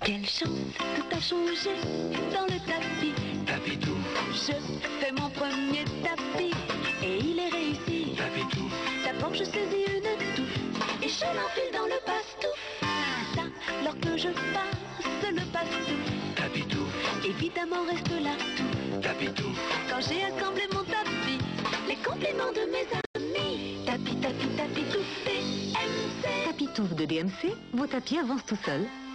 Quelle chance, tout a changé dans le tapis. Tapitou, Je fais mon premier tapis et il est réussi. Tapitou, D'abord je saisis une touffe et je l'enfile dans le passe-tout. Ça, lorsque je passe le passe-tout, Tapitou, évidemment reste là tout. Tapitou, Quand j'ai assemblé mon tapis, les compliments de mes amis. Tapis, tapis, tapis, tout DMC. Tapis Touffe de DMC, vos tapis avancent tout seuls.